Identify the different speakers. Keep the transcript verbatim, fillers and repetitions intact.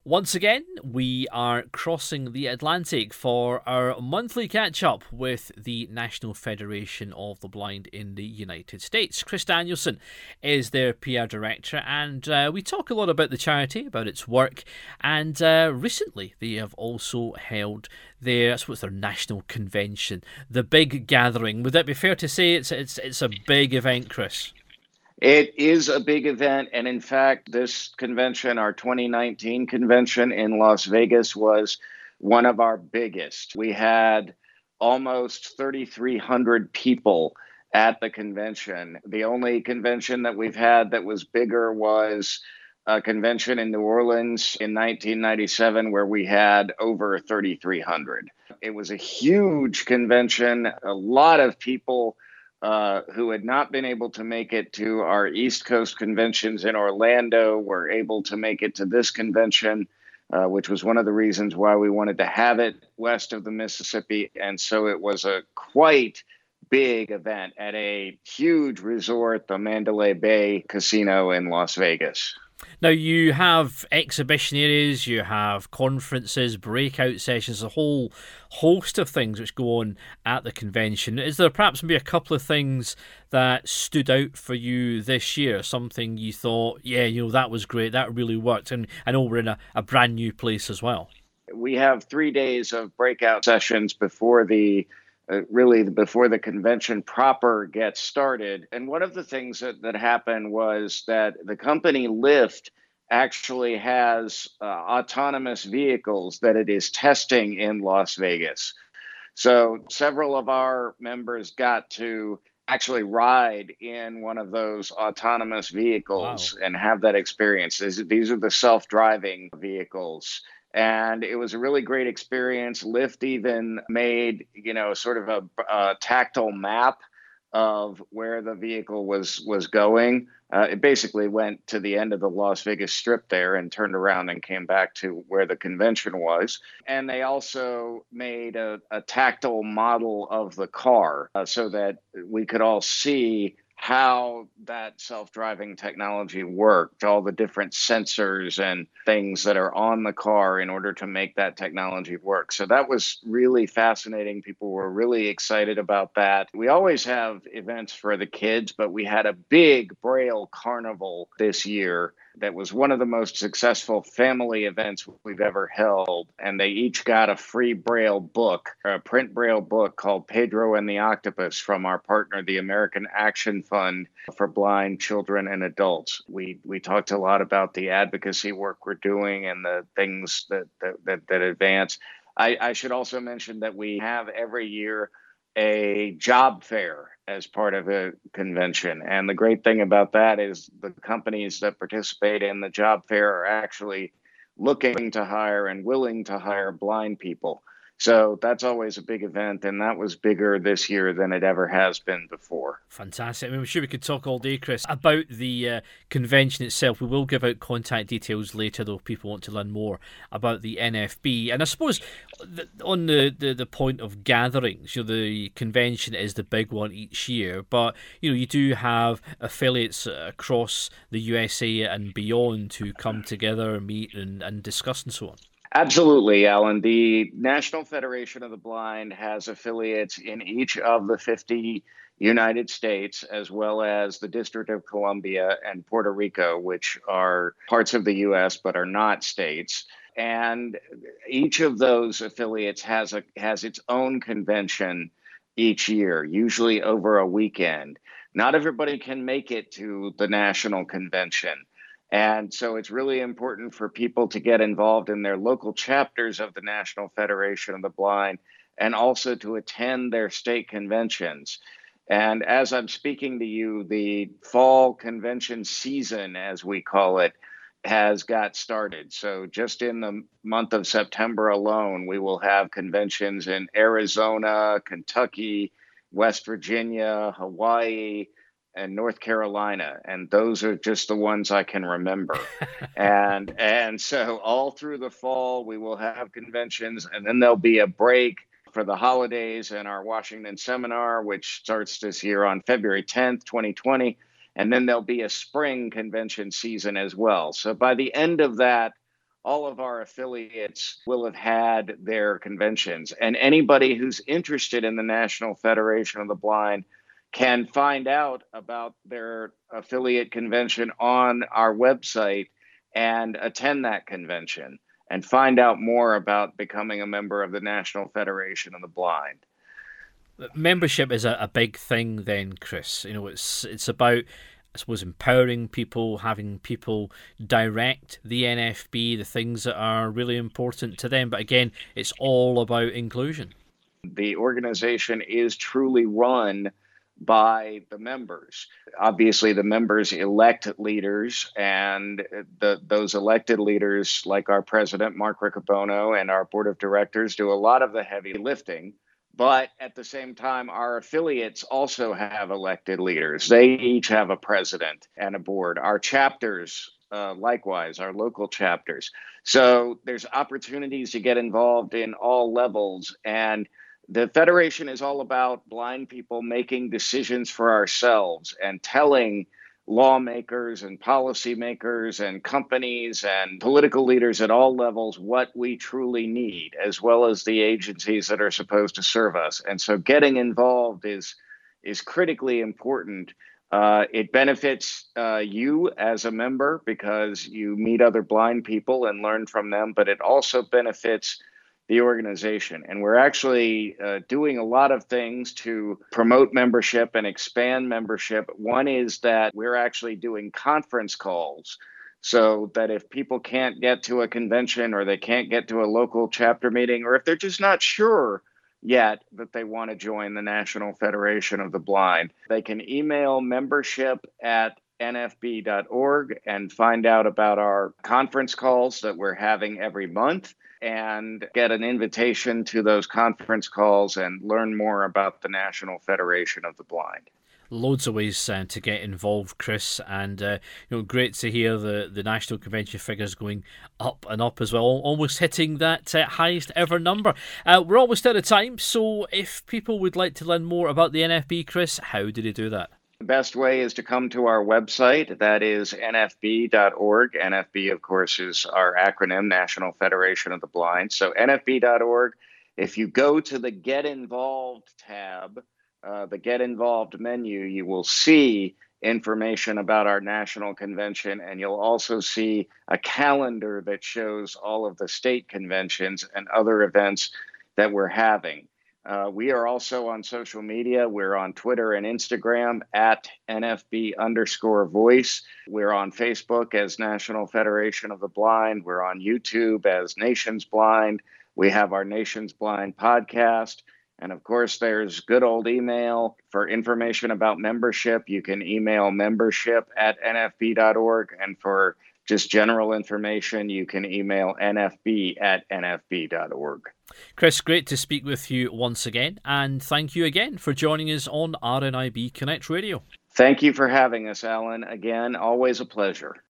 Speaker 1: Once again, we are crossing the Atlantic for our monthly catch-up with the National Federation of the Blind in the United States. Chris Danielson is their P R director, and uh, we talk a lot about the charity, about its work, and uh, recently they have also held their, I suppose, their national convention, the big gathering. Would that be fair to say it's it's it's a big event, Chris?
Speaker 2: It is a big event, and in fact, this convention, our twenty nineteen convention in Las Vegas, was one of our biggest. We had almost thirty-three hundred people at the convention. The only convention that we've had that was bigger was a convention in New Orleans in nineteen ninety-seven, where we had over thirty-three hundred. It was a huge convention, a lot of people Uh, who had not been able to make it to our East Coast conventions in Orlando were able to make it to this convention, uh, which was one of the reasons why we wanted to have it west of the Mississippi. And so it was a quite big event at a huge resort, the Mandalay Bay Casino in Las Vegas.
Speaker 1: Now, you have exhibition areas, you have conferences, breakout sessions, a whole host of things which go on at the convention. Is there perhaps maybe a couple of things that stood out for you this year? Something you thought, yeah, you know, that was great, that really worked. And I know we're in a, a brand new place as well.
Speaker 2: We have three days of breakout sessions before the Uh, really before the convention proper gets started. And one of the things that, that happened was that the company Lyft actually has uh, autonomous vehicles that it is testing in Las Vegas. So several of our members got to actually ride in one of those autonomous vehicles. Wow. And have that experience. These, these are the self-driving vehicles. And it was a really great experience. Lyft even made, you know, sort of a, a tactile map of where the vehicle was was going. Uh, it basically went to the end of the Las Vegas Strip there and turned around and came back to where the convention was. And they also made a, a tactile model of the car uh, so that we could all see how that self-driving technology worked, all the different sensors and things that are on the car in order to make that technology work. So that was really fascinating. People were really excited about that. We always have events for the kids, but we had a big Braille Carnival this year that was one of the most successful family events we've ever held. And they each got a free Braille book, a print Braille book called Pedro and the Octopus from our partner, the American Action Fund for Blind Children and Adults. We we talked a lot about the advocacy work we're doing and the things that that, that, that advance. I, I should also mention that we have every year a job fair as part of a convention. And the great thing about that is the companies that participate in the job fair are actually looking to hire and willing to hire blind people. So that's always a big event, and that was bigger this year than it ever has been before.
Speaker 1: Fantastic. I mean, I'm sure we could talk all day, Chris, about the uh, convention itself. We will give out contact details later, though, if people want to learn more about the N F B. And I suppose th- on the, the, the point of gatherings, you know, the convention is the big one each year, but, you know, you do have affiliates across the U S A and beyond who come together, meet and, and discuss and so on.
Speaker 2: Absolutely, Alan. The National Federation of the Blind has affiliates in each of the fifty United States, as well as the District of Columbia and Puerto Rico, which are parts of the U S but are not states. And each of those affiliates has a has its own convention each year, usually over a weekend. Not everybody can make it to the national convention. And so it's really important for people to get involved in their local chapters of the National Federation of the Blind and also to attend their state conventions. And as I'm speaking to you, the fall convention season, as we call it, has got started. So just in the month of September alone, we will have conventions in Arizona, Kentucky, West Virginia, Hawaii, and North Carolina, and those are just the ones I can remember. and and so all through the fall, we will have conventions, and then there'll be a break for the holidays and our Washington seminar, which starts this year on February tenth, twenty twenty, and then there'll be a spring convention season as well. So by the end of that, all of our affiliates will have had their conventions. And anybody who's interested in the National Federation of the Blind can find out about their affiliate convention on our website and attend that convention and find out more about becoming a member of the National Federation of the Blind.
Speaker 1: Membership is a, a big thing then, Chris. You know, it's it's about, I suppose, empowering people, having people direct the N F B, the things that are really important to them. But again, it's all about inclusion.
Speaker 2: The organization is truly run by the members. Obviously, the members elect leaders, and the, those elected leaders, like our president, Mark Riccobono, and our board of directors, do a lot of the heavy lifting. But at the same time, our affiliates also have elected leaders. They each have a president and a board. Our chapters, uh, likewise, our local chapters. So there's opportunities to get involved in all levels. And the Federation is all about blind people making decisions for ourselves and telling lawmakers and policymakers and companies and political leaders at all levels what we truly need, as well as the agencies that are supposed to serve us. And so getting involved is is critically important. Uh, it benefits uh, you as a member because you meet other blind people and learn from them, but it also benefits the organization. And we're actually uh, doing a lot of things to promote membership and expand membership. One is that we're actually doing conference calls so that if people can't get to a convention or they can't get to a local chapter meeting, or if they're just not sure yet that they want to join the National Federation of the Blind, they can email membership at N F B dot org and find out about our conference calls that we're having every month and get an invitation to those conference calls and learn more about the National Federation of the Blind.
Speaker 1: Loads of ways uh, to get involved, Chris, and uh, you know, great to hear the, the national convention figures going up and up as well, almost hitting that uh, highest ever number. Uh, we're almost out of time, so if people would like to learn more about the N F B, Chris, how do they do that?
Speaker 2: The best way is to come to our website. That is N F B dot org. N F B, of course, is our acronym, National Federation of the Blind. So N F B dot org. If you go to the Get Involved tab, uh, the Get Involved menu, you will see information about our national convention, and you'll also see a calendar that shows all of the state conventions and other events that we're having. Uh, we are also on social media. We're on Twitter and Instagram at N F B underscore voice. We're on Facebook as National Federation of the Blind. We're on YouTube as Nations Blind. We have our Nations Blind podcast. And of course, there's good old email. For information about membership, you can email membership at N F B dot org. And for just general information, you can email N F B at N F B dot org.
Speaker 1: Chris, great to speak with you once again, and thank you again for joining us on R N I B Connect Radio.
Speaker 2: Thank you for having us, Alan. Again, always a pleasure.